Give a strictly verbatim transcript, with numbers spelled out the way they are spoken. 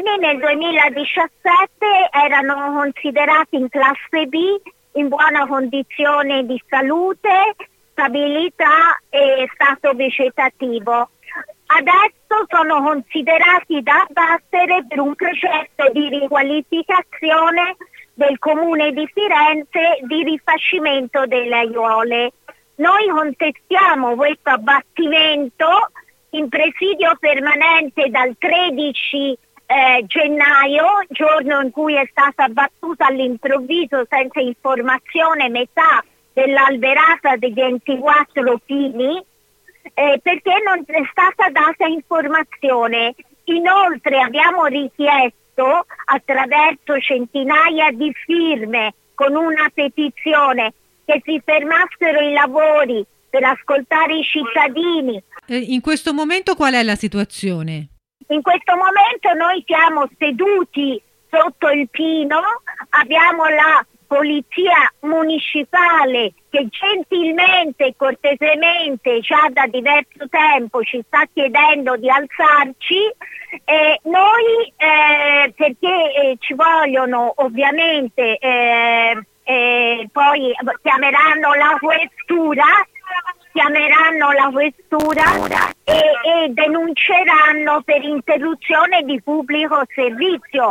alunni nel duemiladiciassette erano considerati in classe B in buona condizione di salute, stabilità e stato vegetativo. Adesso sono considerati da abbattere per un progetto di riqualificazione del Comune di Firenze di rifacimento delle aiuole. Noi contestiamo questo abbattimento in presidio permanente dal tredici eh, gennaio, giorno in cui è stata abbattuta all'improvviso senza informazione metà dell'alberata dei ventiquattro pini, eh, perché non è stata data informazione. Inoltre abbiamo richiesto attraverso centinaia di firme con una petizione che si fermassero i lavori per ascoltare i cittadini. In questo momento qual è la situazione? In questo momento noi siamo seduti sotto il pino, abbiamo la polizia municipale che gentilmente e cortesemente già da diverso tempo ci sta chiedendo di alzarci e noi eh, perché eh, ci vogliono ovviamente eh, eh, poi chiameranno la questura chiameranno la questura e, e denunceranno per interruzione di pubblico servizio.